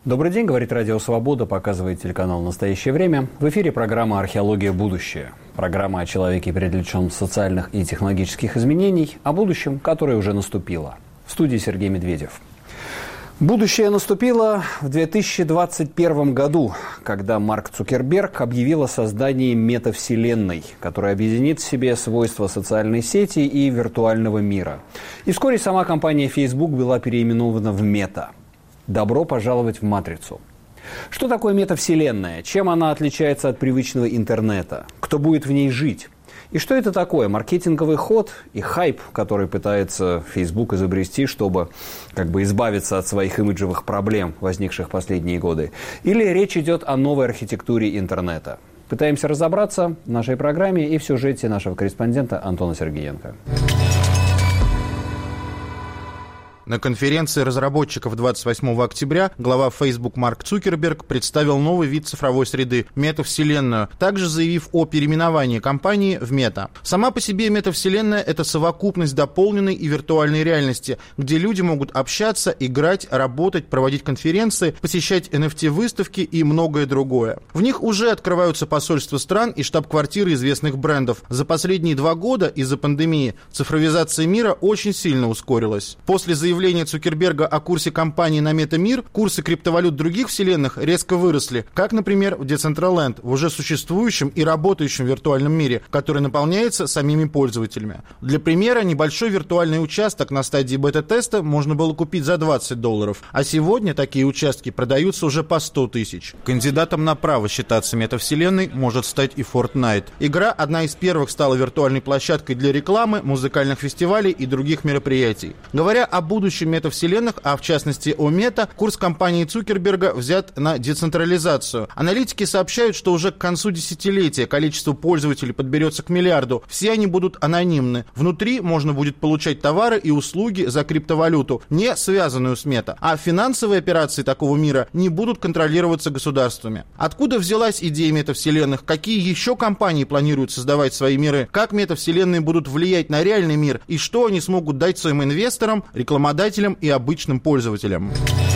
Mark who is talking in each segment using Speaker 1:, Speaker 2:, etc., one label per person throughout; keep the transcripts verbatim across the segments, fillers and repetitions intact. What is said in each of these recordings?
Speaker 1: Добрый день, говорит Радио Свобода, показывает телеканал «Настоящее время». В эфире программа «Археология. Будущее». Программа о человеке, привлеченном социальных и технологических изменений, о будущем, которое уже наступило. В студии Сергей Медведев. Будущее наступило в две тысячи двадцать первом году, когда Марк Цукерберг объявил о создании метавселенной, которая объединит в себе свойства социальной сети и виртуального мира. И вскоре сама компания Facebook была переименована в Мета. Добро пожаловать в матрицу. Что такое метавселенная? Чем она отличается от привычного интернета? Кто будет в ней жить? И что это такое? Маркетинговый ход и хайп, который пытается Facebook изобрести, чтобы как бы избавиться от своих имиджевых проблем, возникших в последние годы? Или речь идет о новой архитектуре интернета? Пытаемся разобраться в нашей программе и в сюжете нашего корреспондента Антона Сергеенко.
Speaker 2: На конференции разработчиков двадцать восьмого октября глава Facebook Марк Цукерберг представил новый вид цифровой среды – метавселенную, также заявив о переименовании компании в Мета. Сама по себе метавселенная – это совокупность дополненной и виртуальной реальности, где люди могут общаться, играть, работать, проводить конференции, посещать эн эф ти-выставки и многое другое. В них уже открываются посольства стран и штаб-квартиры известных брендов. За последние два года из-за пандемии цифровизация мира очень сильно ускорилась. После заявления Заявление Цукерберга о курсе компании на Метамир, курсы криптовалют других вселенных резко выросли, как, например, в Decentraland, в уже существующем и работающем виртуальном мире, который наполняется самими пользователями. Для примера, небольшой виртуальный участок на стадии бета-теста можно было купить за двадцать долларов, а сегодня такие участки продаются уже по сто тысяч. Кандидатом на право считаться метавселенной может стать и Fortnite. Игра одна из первых стала виртуальной площадкой для рекламы, музыкальных фестивалей и других мероприятий. Говоря о будущем будущем метавселенных, а в частности о Мета, курс компании Цукерберга взят на децентрализацию. Аналитики сообщают, что уже к концу десятилетия количество пользователей подберется к миллиарду. Все они будут анонимны. Внутри можно будет получать товары и услуги за криптовалюту, не связанную с Мета. А финансовые операции такого мира не будут контролироваться государствами. Откуда взялась идея метавселенных? Какие еще компании планируют создавать свои миры? Как метавселенные будут влиять на реальный мир? И что они смогут дать своим инвесторам, рекламодателям и обычным пользователям?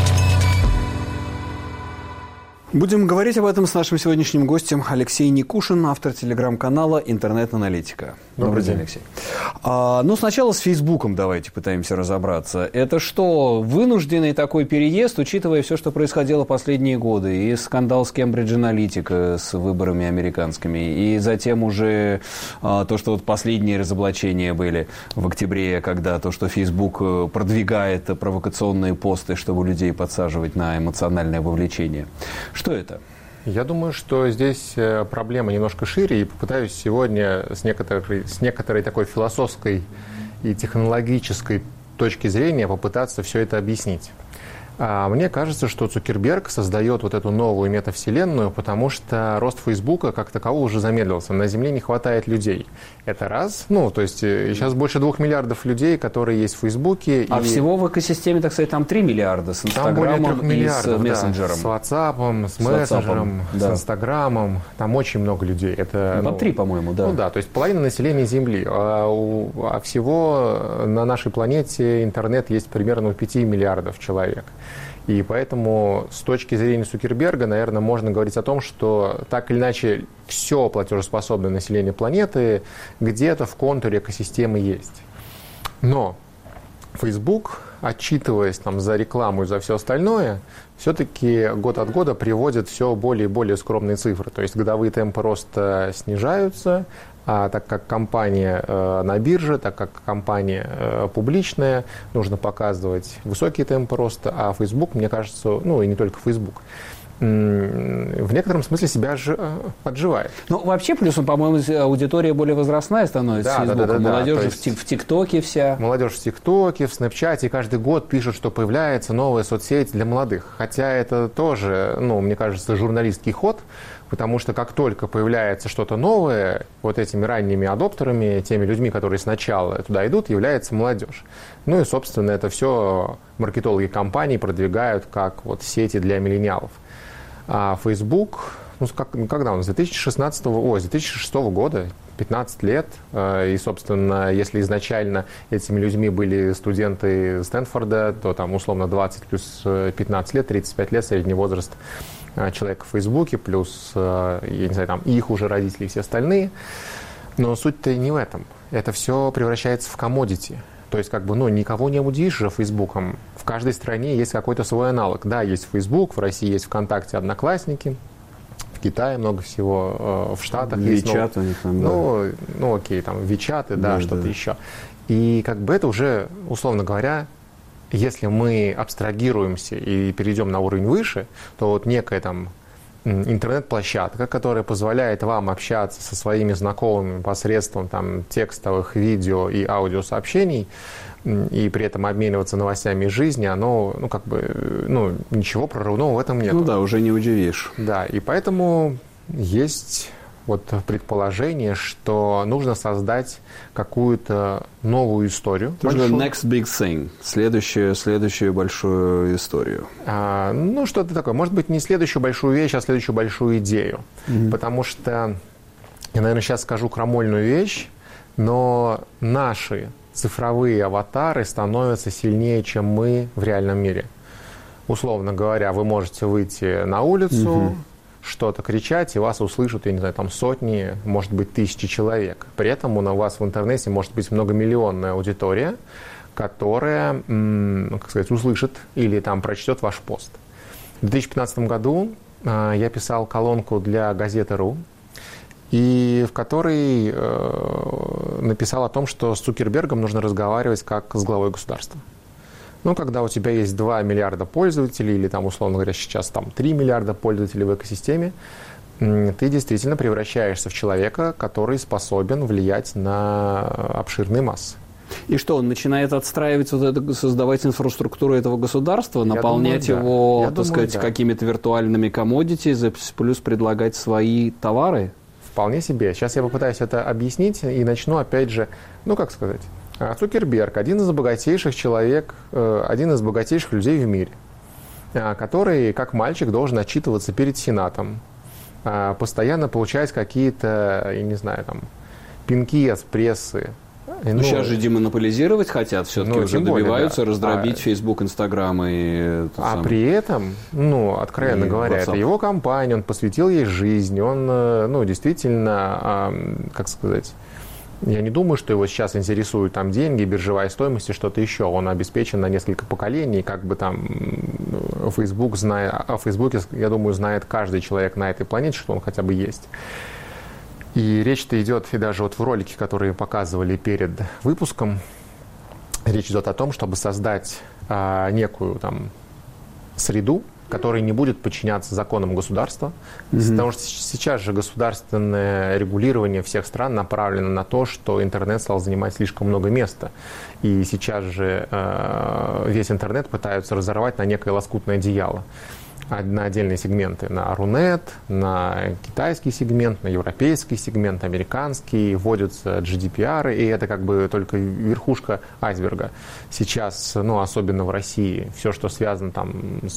Speaker 1: Будем говорить об этом с нашим сегодняшним гостем Алексей Никушин, автор телеграм-канала «Интернет-аналитика».
Speaker 3: Добрый, Добрый день,
Speaker 1: день, Алексей. А, ну, сначала с Фейсбуком давайте пытаемся разобраться. Это что, вынужденный такой переезд, учитывая все, что происходило последние годы, и скандал с Кембридж Аналитика, с выборами американскими, и затем уже а, то, что вот последние разоблачения были в октябре, когда то, что Фейсбук продвигает провокационные посты, чтобы людей подсаживать на эмоциональное вовлечение. Что это?
Speaker 3: Я думаю, что здесь проблема немножко шире, и попытаюсь сегодня с некоторой, с некоторой такой философской и технологической точки зрения попытаться все это объяснить. Мне кажется, что Цукерберг создает вот эту новую метавселенную, потому что рост Фейсбука как такового уже замедлился. На Земле не хватает людей. Это раз. Ну, то есть сейчас больше двух миллиардов людей, которые есть в Фейсбуке.
Speaker 1: А
Speaker 3: и...
Speaker 1: всего в экосистеме, так сказать, там три миллиарда с Инстаграмом и с мессенджером.
Speaker 3: Да, с WhatsApp, с, с мессенджером, да. с Инстаграмом. Там очень много людей. Это,
Speaker 1: ну,
Speaker 3: ну,
Speaker 1: три, по-моему, да.
Speaker 3: Ну да, то есть половина населения Земли. А, у, а всего на нашей планете интернет есть примерно у пяти миллиардов человек. И поэтому с точки зрения Цукерберга, наверное, можно говорить о том, что так или иначе все платежеспособное население планеты где-то в контуре экосистемы есть. Но Facebook, отчитываясь там, за рекламу и за все остальное, все-таки год от года приводит все более и более скромные цифры. То есть годовые темпы роста снижаются, а так как компания э, на бирже, так как компания э, публичная, нужно показывать высокие темпы роста, а Facebook, мне кажется, ну и не только Facebook, в некотором смысле себя подживает.
Speaker 1: Ну, вообще, плюсом, по-моему, аудитория более возрастная становится. Да, да, да, молодежь
Speaker 3: да.
Speaker 1: в, в ТикТоке вся.
Speaker 3: Молодежь в ТикТоке, в Снэпчате каждый год пишут, что появляется новая соцсеть для молодых. Хотя это тоже, ну, мне кажется, журналистский ход, потому что как только появляется что-то новое, вот этими ранними адоптерами, теми людьми, которые сначала туда идут, является молодежь. Ну и, собственно, это все маркетологи компаний продвигают как вот сети для миллениалов. А Facebook, ну, как, когда он, с две тысячи шестнадцатого, ой, с две тысячи шестого года, пятнадцать лет. И, собственно, если изначально этими людьми были студенты Стэнфорда, то там условно двадцать плюс пятнадцать лет, тридцать пять лет средний возраст человека в Фейсбуке, плюс, я не знаю, там их уже родители и все остальные. Но суть-то не в этом. Это все превращается в коммодити. То есть, как бы, ну, никого не удивишь же Фейсбуком. В каждой стране есть какой-то свой аналог. Да, есть Фейсбук, в России есть ВКонтакте, Одноклассники, в Китае много всего, в Штатах есть.
Speaker 1: Вичат у них там, да.
Speaker 3: Ну, ну, окей, там, Вичаты, да, да, что-то да. еще. И, как бы, это уже, условно говоря, если мы абстрагируемся и перейдем на уровень выше, то вот некая там интернет-площадка, которая позволяет вам общаться со своими знакомыми посредством там, текстовых, видео и аудиосообщений, и при этом обмениваться новостями из жизни, оно, ну, как бы, ну, ничего прорывного в этом нет.
Speaker 1: Ну да, уже не удивишь.
Speaker 3: Да, и поэтому есть вот предположение, что нужно создать какую-то новую историю.
Speaker 1: Это же next big thing, следующую, следующую большую историю.
Speaker 3: А, ну, что-то такое. Может быть, не следующую большую вещь, а следующую большую идею. Mm-hmm. Потому что, я, наверное, сейчас скажу крамольную вещь, но наши цифровые аватары становятся сильнее, чем мы в реальном мире. Условно говоря, вы можете выйти на улицу, mm-hmm. что-то кричать, и вас услышат, я не знаю, там сотни, может быть, тысячи человек. При этом у вас в интернете может быть многомиллионная аудитория, которая, как сказать, услышит или там прочтет ваш пост. В две тысячи пятнадцатом году я писал колонку для газеты РУ, и в которой э, написал о том, что с Цукербергом нужно разговаривать как с главой государства. Ну, когда у тебя есть два миллиарда пользователей, или там, условно говоря, сейчас там три миллиарда пользователей в экосистеме, ты действительно превращаешься в человека, который способен влиять на обширные массы.
Speaker 1: И что, он начинает отстраивать, вот это, создавать инфраструктуру этого государства,
Speaker 3: Я
Speaker 1: наполнять
Speaker 3: думаю,
Speaker 1: его,
Speaker 3: да.
Speaker 1: так
Speaker 3: думаю,
Speaker 1: сказать,
Speaker 3: да.
Speaker 1: какими-то виртуальными commodities, плюс предлагать свои товары?
Speaker 3: Вполне себе. Сейчас я попытаюсь это объяснить и начну, опять же, ну, как сказать, Цукерберг – один из богатейших человек, один из богатейших людей в мире, который, как мальчик, должен отчитываться перед Сенатом, постоянно получать какие-то, я не знаю, там, пинки от прессы.
Speaker 1: Ну, ну, сейчас же демонополизировать хотят, все-таки
Speaker 3: ну,
Speaker 1: уже добиваются
Speaker 3: более, да.
Speaker 1: раздробить а, Facebook, Instagram и...
Speaker 3: А
Speaker 1: сам...
Speaker 3: при этом, ну, откровенно и говоря, WhatsApp. Это его компания, он посвятил ей жизнь, он, ну, действительно, как сказать, я не думаю, что его сейчас интересуют там деньги, биржевая стоимость и что-то еще. Он обеспечен на несколько поколений, как бы там Facebook знает, о Фейсбуке, я думаю, знает каждый человек на этой планете, что он хотя бы есть. И речь-то идет, и даже вот в ролике, которые показывали перед выпуском, речь идет о том, чтобы создать а, некую там среду, которая не будет подчиняться законам государства. Mm-hmm. Потому что сейчас же государственное регулирование всех стран направлено на то, что интернет стал занимать слишком много места. И сейчас же э, весь интернет пытаются разорвать на некое лоскутное одеяло. На отдельные сегменты, на Рунет, на китайский сегмент, на европейский сегмент, американский, вводятся джи ди пи ар, и это как бы только верхушка айсберга. Сейчас, ну, особенно в России, все, что связано там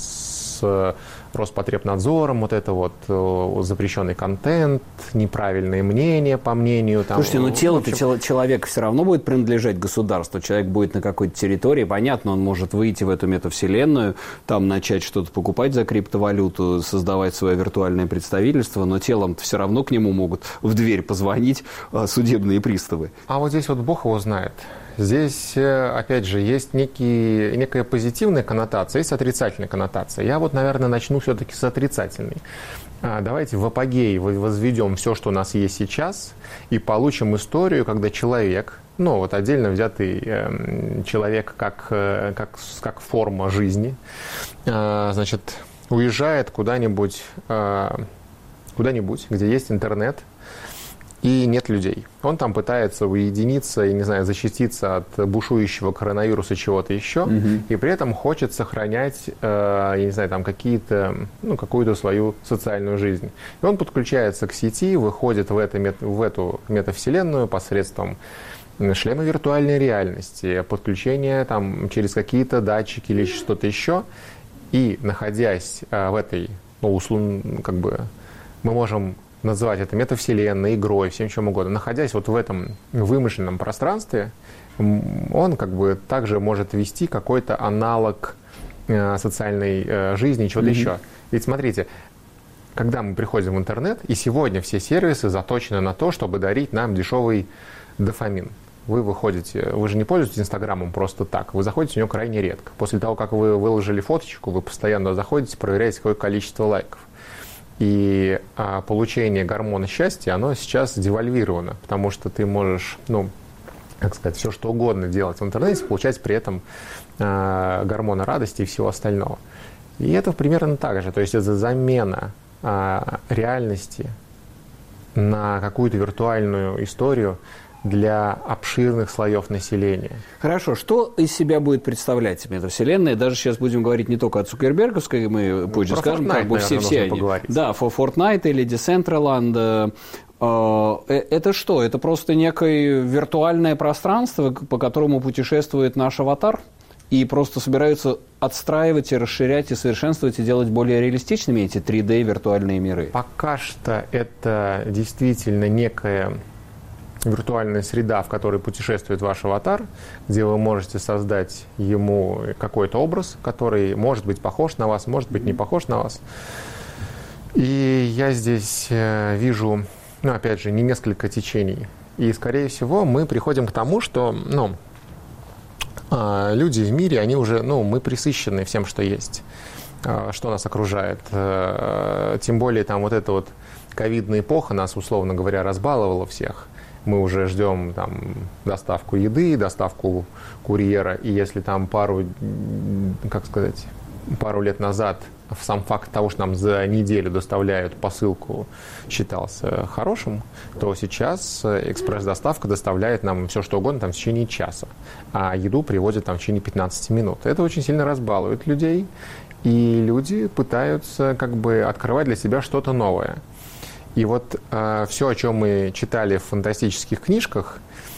Speaker 3: с Роспотребнадзором, вот это вот запрещенный контент, неправильные мнения, по мнению... Там,
Speaker 1: Слушайте, но тело-то
Speaker 3: общем...
Speaker 1: человека все равно будет принадлежать государству. Человек будет на какой-то территории, понятно, он может выйти в эту метавселенную, там начать что-то покупать за криптовалюту, создавать свое виртуальное представительство, но телом-то все равно к нему могут в дверь позвонить судебные приставы.
Speaker 3: А вот здесь вот Бог его знает. Здесь, опять же, есть некий, некая позитивная коннотация, есть отрицательная коннотация. Я вот, наверное, начну все-таки с отрицательной. Давайте в апогей возведем все, что у нас есть сейчас, и получим историю, когда человек, ну вот отдельно взятый человек как, как, как форма жизни, значит, уезжает куда-нибудь, куда-нибудь, где есть интернет, и нет людей. Он там пытается уединиться и, не знаю, защититься от бушующего коронавируса, чего-то еще, mm-hmm. и при этом хочет сохранять, э, я не знаю, там какие-то, ну, какую-то свою социальную жизнь. И он подключается к сети, выходит в, это, в эту метавселенную посредством шлема виртуальной реальности, подключения там через какие-то датчики или что-то еще, и находясь э, в этой, ну, условно, как бы, мы можем называть это метавселенной, игрой, всем чем угодно, находясь вот в этом вымышленном пространстве, он как бы также может вести какой-то аналог э, социальной э, жизни, чего-то mm-hmm. еще. Ведь смотрите, когда мы приходим в интернет, и сегодня все сервисы заточены на то, чтобы дарить нам дешевый дофамин. Вы выходите, вы же не пользуетесь Инстаграмом просто так, вы заходите в него крайне редко. После того, как вы выложили фоточку, вы постоянно заходите, проверяете, какое количество лайков. И а, получение гормона счастья, оно сейчас девальвировано, потому что ты можешь, ну, как сказать, все что угодно делать в интернете, получать при этом а, гормоны радости и всего остального. И это примерно так же, то есть это замена а, реальности на какую-то виртуальную историю для обширных слоев населения.
Speaker 1: Хорошо, что из себя будет представлять метавселенная? Даже сейчас будем говорить не только о Цукерберговской, мы позже
Speaker 3: Про
Speaker 1: скажем,
Speaker 3: Fortnite,
Speaker 1: как бы все,
Speaker 3: наверное,
Speaker 1: все они.
Speaker 3: Поговорить.
Speaker 1: Да, Fortnite или Decentraland. Это что? Это просто некое виртуальное пространство, по которому путешествует наш аватар? И просто собираются отстраивать и расширять, и совершенствовать, и делать более реалистичными эти три дэ виртуальные миры?
Speaker 3: Пока что это действительно некая виртуальная среда, в которой путешествует ваш аватар, где вы можете создать ему какой-то образ, который может быть похож на вас, может быть не похож на вас. И я здесь вижу, ну, опять же, не несколько течений. И, скорее всего, мы приходим к тому, что, ну, люди в мире, они уже, ну, мы пресыщены всем, что есть, что нас окружает. Тем более, там, вот эта вот ковидная эпоха нас, условно говоря, разбаловала всех. Мы уже ждем там доставку еды, доставку курьера, и если там пару, как сказать, пару лет назад сам факт того, что нам за неделю доставляют посылку, считался хорошим, то сейчас экспресс-доставка доставляет нам все что угодно там в течение часа, а еду привозят там в течение пятнадцати минут. Это очень сильно разбалует людей, и люди пытаются как бы открывать для себя что-то новое. И вот э, все, о чем мы читали в фантастических книжках,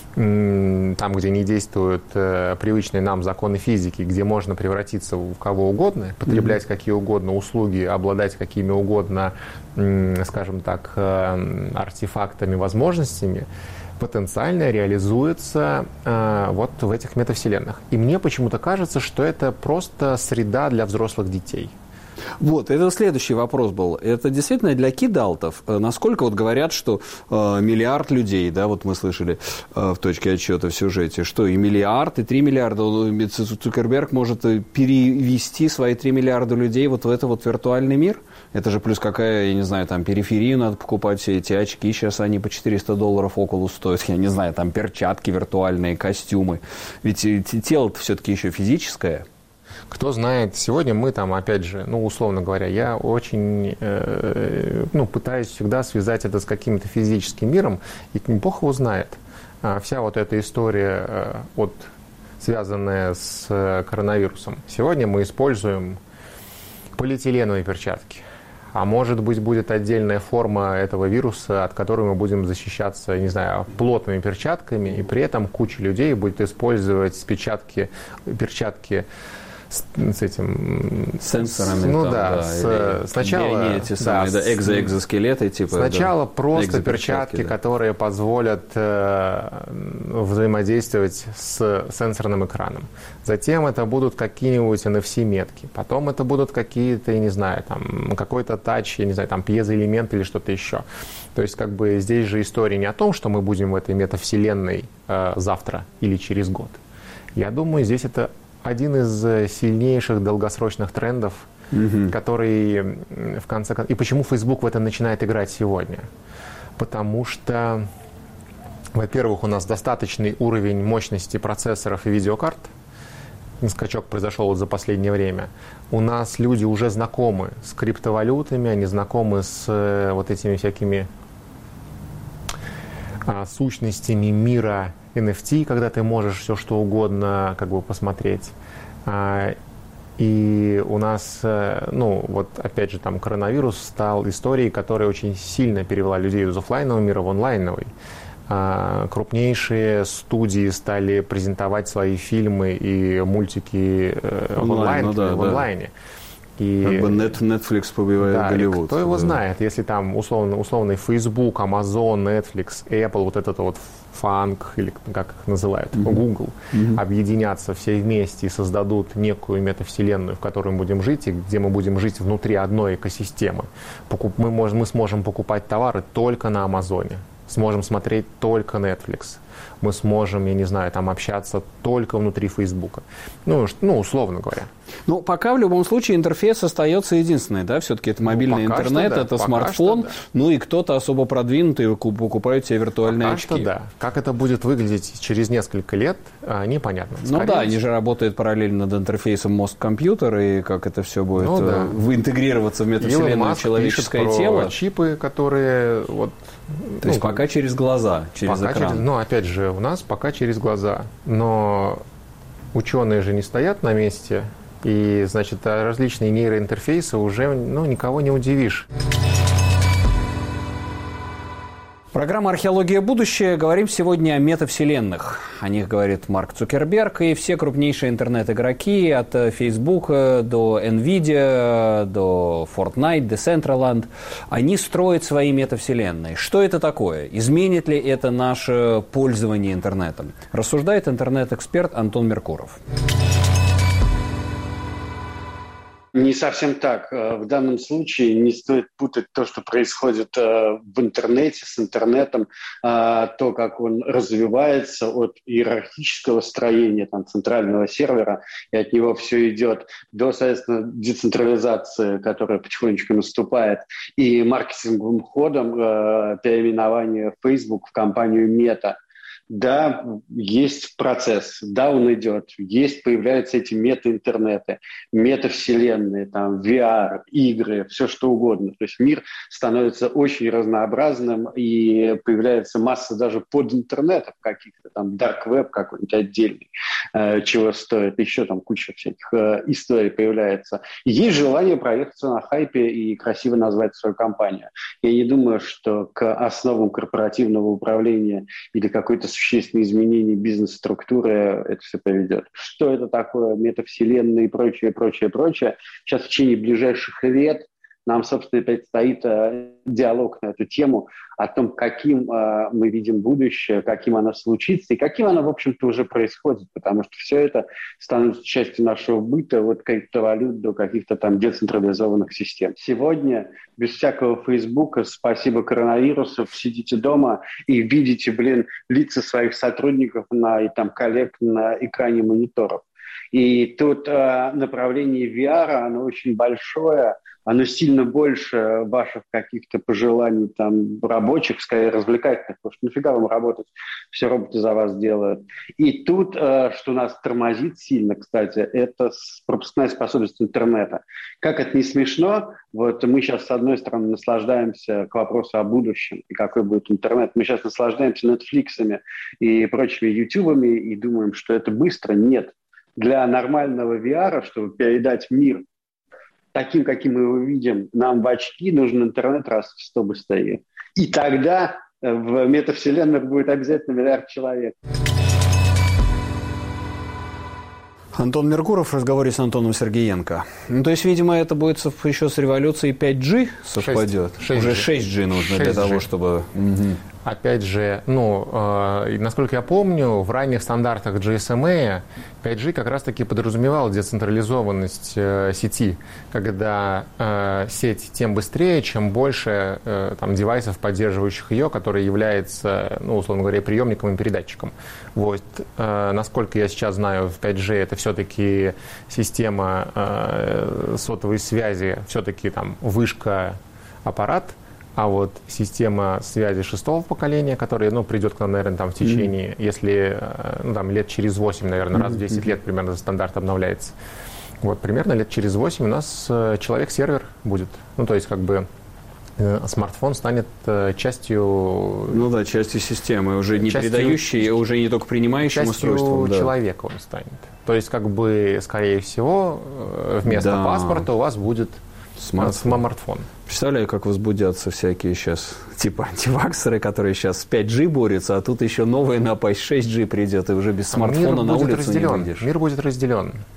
Speaker 3: э, там, где не действуют э, привычные нам законы физики, где можно превратиться в кого угодно, потреблять mm-hmm. какие угодно услуги, обладать какими угодно, э, скажем так, э, артефактами, возможностями, потенциально реализуется э, вот в этих метавселенных. И мне почему-то кажется, что это просто среда для взрослых детей.
Speaker 1: Вот, это следующий вопрос был. Это действительно для кидалтов. Насколько вот говорят, что э, миллиард людей, да, вот мы слышали э, в точке отсчета в сюжете, что и миллиард, и три миллиарда, Цукерберг может перевести свои три миллиарда людей вот в этот вот виртуальный мир? Это же плюс какая, я не знаю, там периферию надо покупать, все эти очки, сейчас они по четыреста долларов около стоят, я не знаю, там перчатки виртуальные, костюмы. Ведь тело-то все-таки еще физическое.
Speaker 3: Кто знает, сегодня мы там, опять же, ну, условно говоря, я очень, э, ну, пытаюсь всегда связать это с каким-то физическим миром, и Бог его знает. А вся вот эта история, э, вот, связанная с э, коронавирусом. Сегодня мы используем полиэтиленовые перчатки. А может быть, будет отдельная форма этого вируса, от которой мы будем защищаться, не знаю, плотными перчатками, и при этом куча людей будет использовать перчатки, перчатки с, с этим...
Speaker 1: Сенсорами.
Speaker 3: Ну
Speaker 1: там,
Speaker 3: да,
Speaker 1: да
Speaker 3: с, сначала...
Speaker 1: Эти самые, да, да, экзоэкзоскелеты, типа.
Speaker 3: Сначала
Speaker 1: да,
Speaker 3: просто перчатки, да. которые позволят э, взаимодействовать с сенсорным экраном. Затем это будут какие-нибудь эн эф си-метки. Потом это будут какие-то, я не знаю, там, какой-то тач, я не знаю, там, пьезоэлемент или что-то еще. То есть, как бы, здесь же история не о том, что мы будем в этой метавселенной э, завтра или через год. Я думаю, здесь это один из сильнейших долгосрочных трендов, mm-hmm. который в конце концов... И почему Facebook в это начинает играть сегодня? Потому что, во-первых, у нас достаточный уровень мощности процессоров и видеокарт. Скачок произошел вот за последнее время. У нас люди уже знакомы с криптовалютами, они знакомы с вот этими всякими а, сущностями мира эн эф ти, когда ты можешь все что угодно как бы посмотреть. А, и у нас, ну вот опять же там коронавирус стал историей, которая очень сильно перевела людей из офлайнового мира в онлайновый. А, крупнейшие студии стали презентовать свои фильмы и мультики э, онлайн, в, онлайн, ну, да, в онлайне. И,
Speaker 1: как бы Netflix побивает
Speaker 3: да,
Speaker 1: Голливуд.
Speaker 3: Кто его
Speaker 1: да.
Speaker 3: знает, если там условно, условный Facebook, Amazon, Netflix, Apple, вот этот вот фанк, или как их называют, mm-hmm. Google, mm-hmm. объединятся все вместе и создадут некую метавселенную, в которой мы будем жить, и где мы будем жить внутри одной экосистемы. Покуп, мы, можем, мы сможем покупать товары только на Амазоне, сможем смотреть только Netflix. Мы сможем, я не знаю, там общаться только внутри Фейсбука. Ну, ну, условно говоря.
Speaker 1: Ну, пока в любом случае интерфейс остается единственный, да? Все-таки это мобильный
Speaker 3: ну,
Speaker 1: интернет,
Speaker 3: да,
Speaker 1: это смартфон, да. Ну и кто-то особо продвинутый покупает себе виртуальные
Speaker 3: пока
Speaker 1: очки.
Speaker 3: Что да. Как это будет выглядеть через несколько лет, непонятно.
Speaker 1: Скорее ну да, они же работают параллельно над интерфейсом мозг-компьютер, и как это все будет ну, да. интегрироваться в метавселенную человеческое тело.
Speaker 3: Про чипы, которые... Вот,
Speaker 1: То ну, есть пока через глаза, через
Speaker 3: пока
Speaker 1: экран.
Speaker 3: Через, ну, опять же, у нас пока через глаза. Но ученые же не стоят на месте, и, значит, различные нейроинтерфейсы уже ну, никого не удивишь.
Speaker 1: Программа «Археология. Будущее». Говорим сегодня о метавселенных. О них говорит Марк Цукерберг и все крупнейшие интернет-игроки от Facebook до NVIDIA, до Fortnite, Decentraland. Они строят свои метавселенные. Что это такое? Изменит ли это наше пользование интернетом? Рассуждает интернет-эксперт Антон Меркуров.
Speaker 4: Не совсем так. В данном случае не стоит путать то, что происходит в интернете, с интернетом, то, как он развивается от иерархического строения там, центрального сервера, и от него все идет, до, соответственно, децентрализации, которая потихонечку наступает, и маркетинговым ходом переименования Facebook в компанию Meta. Да, есть процесс, да, он идет, есть, появляются эти мета-интернеты, метавселенные, там, ви ар, игры, все что угодно. То есть мир становится очень разнообразным, и появляется масса даже под-интернетов каких-то, там, dark web какой-нибудь отдельный, э, чего стоит, еще там куча всяких э, историй появляется. И есть желание проехаться на хайпе и красиво назвать свою компанию. Я не думаю, что к основам корпоративного управления или какой-то существенные изменения бизнес-структуры это все приведет. Что это такое, метавселенные и прочее, прочее, прочее. Сейчас в течение ближайших лет нам, собственно, предстоит э, диалог на эту тему о том, каким э, мы видим будущее, каким оно случится и каким оно, в общем-то, уже происходит, потому что все это становится частью нашего быта, вот криптовалют до каких-то там децентрализованных систем. Сегодня без всякого Фейсбука, спасибо коронавирусу, сидите дома и видите, блин, лица своих сотрудников на, и там коллег на экране мониторов. И тут э, направление ви ар, оно очень большое, оно сильно больше ваших каких-то пожеланий там рабочих, скорее развлекательных, потому что нафига вам работать, все роботы за вас делают. И тут, э, что нас тормозит сильно, кстати, это пропускная способность интернета. Как это не смешно, вот мы сейчас, с одной стороны, наслаждаемся к вопросу о будущем и какой будет интернет. Мы сейчас наслаждаемся Netflix'ами и прочими ютубами и думаем, что это быстро. Нет. Для нормального ви ар, чтобы передать мир таким, каким мы его видим, нам в очки нужен интернет раз в сто быстрее. И тогда в метавселенных будет обязательно миллиард человек.
Speaker 1: Антон Меркуров в разговоре с Антоном Сергеенко. Ну, то есть, видимо, это будет еще с революцией пять джи совпадет.
Speaker 3: шесть джи.
Speaker 1: Уже шесть джи нужно шесть джи. Для того, чтобы... Угу.
Speaker 3: Опять же, ну, э, насколько я помню, в ранних стандартах джи эс эм эй пять джи как раз-таки подразумевал децентрализованность э, сети, когда э, сеть тем быстрее, чем больше э, там, девайсов, поддерживающих ее, который является, ну, условно говоря, приемником и передатчиком. Вот. Э, насколько я сейчас знаю, в пять джи это все-таки система э, сотовой связи, все-таки там вышка, аппарат. А вот система связи шестого поколения, которая, ну, придет к нам, наверное, там в течение, mm-hmm. если, ну, там, лет через восемь, наверное, mm-hmm. раз в десять лет примерно стандарт обновляется. Вот, примерно лет через восемь у нас человек-сервер будет. Ну, то есть, как бы, смартфон станет частью...
Speaker 1: Ну да, частью системы, уже не частью, передающей, уже не только принимающим устройством.
Speaker 3: Частью человека он станет. То есть, как бы, скорее всего, вместо да. паспорта у вас будет смартфон. смартфон.
Speaker 1: Представляю, как возбудятся всякие сейчас, типа антиваксеры, которые сейчас с пять джи борются, а тут еще новая напасть шесть джи придет, и уже без смартфона на улицу не выйдешь.
Speaker 3: Мир будет разделен.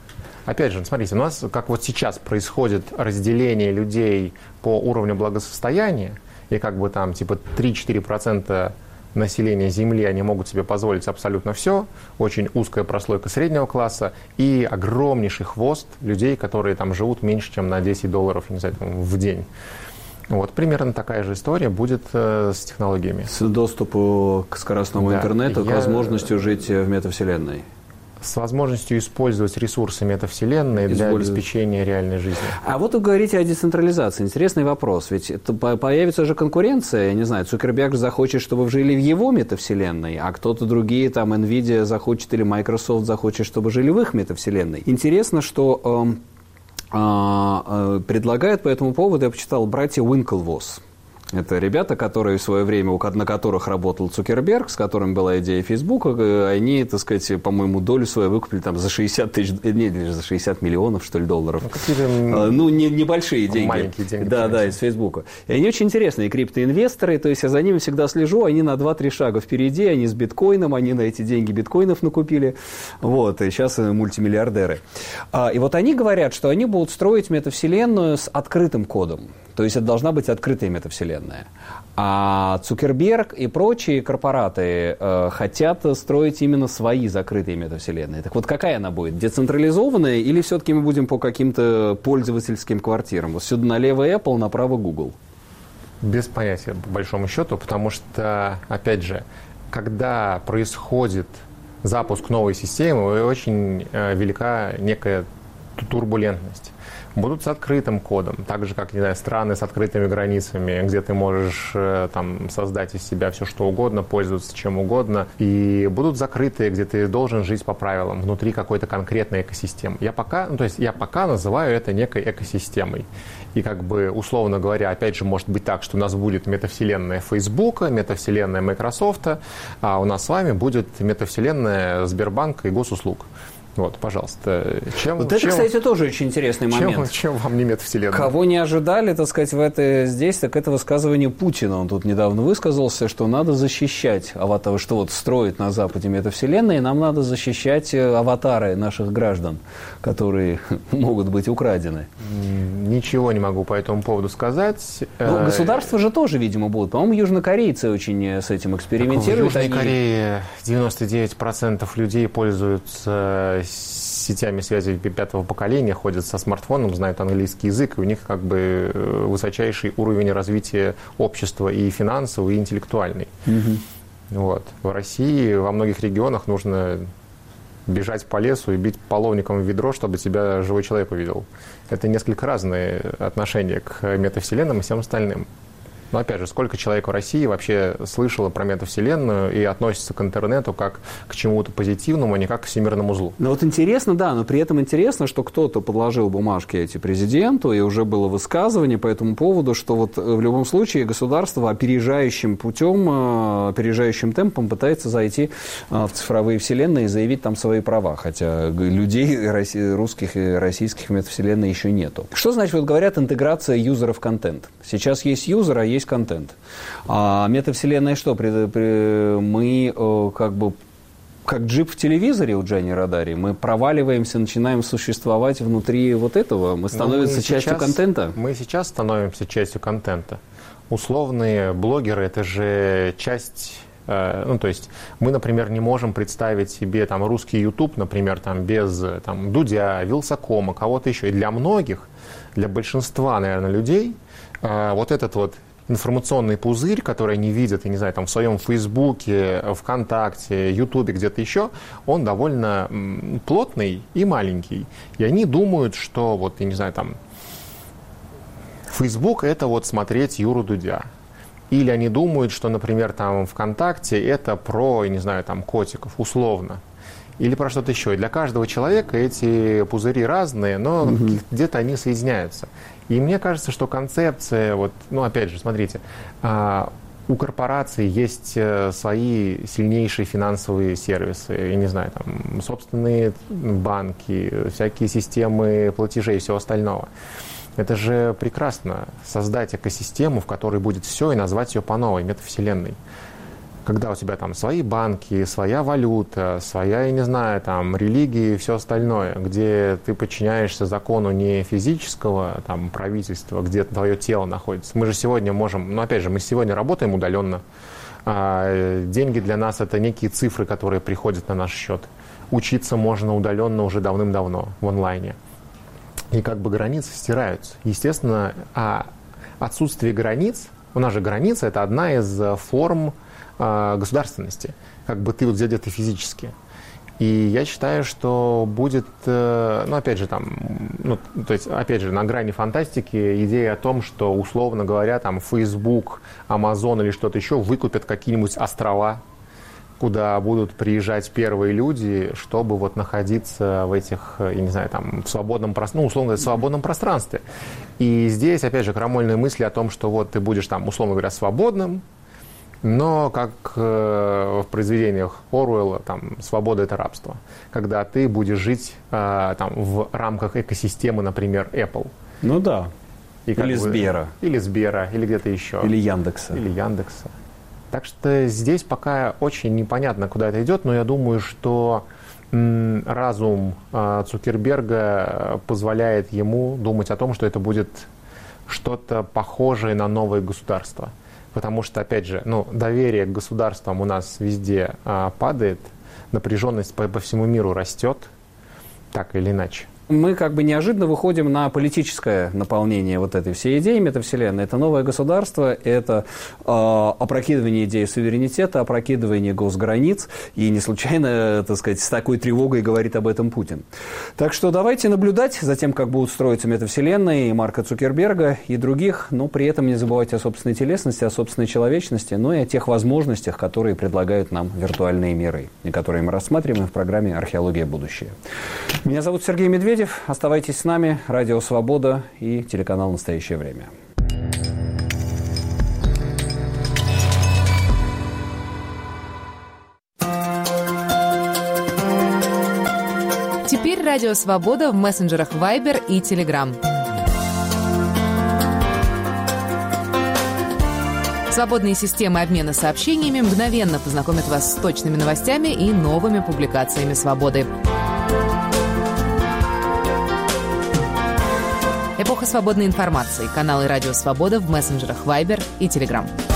Speaker 3: Опять же, смотрите, у нас, как вот сейчас происходит разделение людей по уровню благосостояния, и как бы там типа три-четыре процента населения Земли, они могут себе позволить абсолютно все, очень узкая прослойка среднего класса и огромнейший хвост людей, которые там живут меньше, чем на десять долларов, не знаю, там, в день. Вот, примерно такая же история будет э, с технологиями.
Speaker 1: С доступом к скоростному да, интернету, я... к возможности жить в метавселенной.
Speaker 3: С возможностью использовать ресурсы метавселенной для обеспечения реальной жизни.
Speaker 1: А вот вы говорите о децентрализации. Интересный вопрос. Ведь это появится же конкуренция. Я не знаю, Цукерберг захочет, чтобы вы жили в его метавселенной, а кто-то другие, там, Nvidia захочет или Microsoft захочет, чтобы жили в их метавселенной. Интересно, что э, э, предлагают по этому поводу, я почитал, братья Уинклвосс. Это ребята, которые в свое время, на которых работал Цукерберг, с которыми была идея Фейсбука, они, так сказать, по-моему, долю свою выкупили там за шестьдесят тысяч, нет, за шестьдесят миллионов, что ли, долларов. Ну, какие-то ну не, небольшие деньги.
Speaker 3: Маленькие деньги.
Speaker 1: Да, да, из Фейсбука. И они очень интересные криптоинвесторы, то есть я за ними всегда слежу, они на два-три шага впереди, они с биткоином, они на эти деньги биткоинов накупили, вот, и сейчас мультимиллиардеры. И вот они говорят, что они будут строить метавселенную с открытым кодом. То есть это должна быть открытая метавселенная. А Цукерберг и прочие корпораты э, хотят строить именно свои закрытые метавселенные. Так вот, какая она будет? Децентрализованная или все-таки мы будем по каким-то пользовательским квартирам? Вот сюда налево Apple, направо Google.
Speaker 3: Без понятия, по большому счету, потому что, опять же, когда происходит запуск новой системы, очень э, велика некая турбулентность. Будут с открытым кодом, так же, как, не знаю, страны с открытыми границами, где ты можешь там создать из себя все, что угодно, пользоваться чем угодно. И будут закрытые, где ты должен жить по правилам, внутри какой-то конкретной экосистемы. Я пока, ну, то есть я пока называю это некой экосистемой. И как бы, условно говоря, опять же, может быть так, что у нас будет метавселенная Фейсбука, метавселенная Microsoft, а у нас с вами будет метавселенная Сбербанка и госуслуг. Вот, пожалуйста. Чем,
Speaker 1: вот это,
Speaker 3: чем,
Speaker 1: кстати, тоже очень интересный момент.
Speaker 3: Чем, чем вам не метавселенная?
Speaker 1: Кого не ожидали, так сказать, в это, здесь, так это высказывание Путина. Он тут недавно высказался, что надо защищать аватары, что вот строит на Западе метавселенные, нам надо защищать аватары наших граждан, которые могут быть украдены.
Speaker 3: Ничего не могу по этому поводу сказать.
Speaker 1: Ну, государства же тоже, видимо, будут. По-моему, южнокорейцы очень с этим экспериментируют.
Speaker 3: В Южной Корее девяносто девять процентов людей пользуются сетями связи пятого поколения, ходят со смартфоном, знают английский язык, и у них как бы высочайший уровень развития общества и финансовый, и интеллектуальный. Mm-hmm. Вот. В России во многих регионах нужно бежать по лесу и бить половником в ведро, чтобы тебя живой человек увидел. Это несколько разные отношения к метавселенным и всем остальным. Но опять же, сколько человек в России вообще слышало про метавселенную и относится к интернету как к чему-то позитивному, а не как к всемирному злу?
Speaker 1: Ну вот интересно, да, но при этом интересно, что кто-то подложил бумажки эти президенту, и уже было высказывание по этому поводу, что вот в любом случае государство опережающим путем, опережающим темпом пытается зайти в цифровые вселенные и заявить там свои права, хотя людей русских и российских в метавселенной еще нету. Что значит, вот говорят, интеграция юзеров в контент? Сейчас есть юзер, а есть контент. А метавселенная что? При, при, мы э, как бы как джип в телевизоре у Джани Родари. Мы проваливаемся, начинаем существовать внутри вот этого. Мы становимся мы частью сейчас, контента.
Speaker 3: Мы сейчас становимся частью контента. Условные блогеры – это же часть... Э, ну, то есть мы, например, не можем представить себе там русский YouTube, например, там без там, Дудя, Вилсакома, кого-то еще. И для многих, для большинства, наверное, людей э, вот этот вот информационный пузырь, который они видят, я не знаю, там в своем Фейсбуке, ВКонтакте, Ютубе, где-то еще, он довольно плотный и маленький. И они думают, что вот, я не знаю, там Фейсбук — это вот смотреть Юру Дудя. Или они думают, что, например, там ВКонтакте — это про, я не знаю, там котиков, условно. Или про что-то еще. И для каждого человека эти пузыри разные, но mm-hmm. где-то они соединяются. И мне кажется, что концепция, вот, ну, опять же, смотрите, а, у корпораций есть свои сильнейшие финансовые сервисы, я не знаю, там, собственные банки, всякие системы платежей и всего остального. Это же прекрасно, создать экосистему, в которой будет все, и назвать ее по новой, метавселенной. когда у тебя там свои банки, своя валюта, своя, я не знаю, там, религия и все остальное, где ты подчиняешься закону не физического там, правительства, где твое тело находится. Мы же сегодня можем, ну, опять же, мы сегодня работаем удаленно. А деньги для нас — это некие цифры, которые приходят на наш счет. Учиться можно удаленно уже давным-давно в онлайне. И как бы границы стираются. Естественно, а отсутствие границ, у нас же граница — это одна из форм э, государственности, как бы ты вот где-то физически. И я считаю, что будет, э, ну, опять же, там, ну, то есть, опять же, на грани фантастики идея о том, что, условно говоря, там, Facebook, Amazon или что-то еще выкупят какие-нибудь острова, куда будут приезжать первые люди, чтобы вот находиться в этих, я не знаю, там, в свободном, ну, условно говоря, в свободном пространстве. И здесь, опять же, крамольные мысли о том, что вот ты будешь там, условно говоря, свободным, но как э, в произведениях Оруэлла, там, «Свобода — это рабство», когда ты будешь жить э, там, в рамках экосистемы, например, Apple.
Speaker 1: Ну да.
Speaker 3: И
Speaker 1: или
Speaker 3: бы,
Speaker 1: Сбера.
Speaker 3: Или Сбера, или где-то еще.
Speaker 1: Или Яндекса.
Speaker 3: Или Яндекса. Так что здесь пока очень непонятно, куда это идет, но я думаю, что м, разум э, Цукерберга позволяет ему думать о том, что это будет что-то похожее на новое государство. Потому что, опять же, ну, доверие к государствам у нас везде а, падает, напряженность по, по всему миру растет, так или иначе.
Speaker 1: Мы как бы неожиданно выходим на политическое наполнение вот этой всей идеи метавселенной. Это новое государство, это э, опрокидывание идеи суверенитета, опрокидывание госграниц. И не случайно, так сказать, с такой тревогой говорит об этом Путин. Так что давайте наблюдать за тем, как будут строиться метавселенные и Марка Цукерберга и других, но при этом не забывайте о собственной телесности, о собственной человечности, но и о тех возможностях, которые предлагают нам виртуальные миры, и которые мы рассматриваем в программе «Археология. Будущее». Меня зовут Сергей Медведев. Оставайтесь с нами. Радио «Свобода» и телеканал «Настоящее время».
Speaker 5: Теперь Радио «Свобода» в мессенджерах Viber и Telegram. Свободные системы обмена сообщениями мгновенно познакомят вас с точными новостями и новыми публикациями «Свободы». Эпоха свободной информации. Каналы «Радио Свобода» в мессенджерах Viber и Telegram.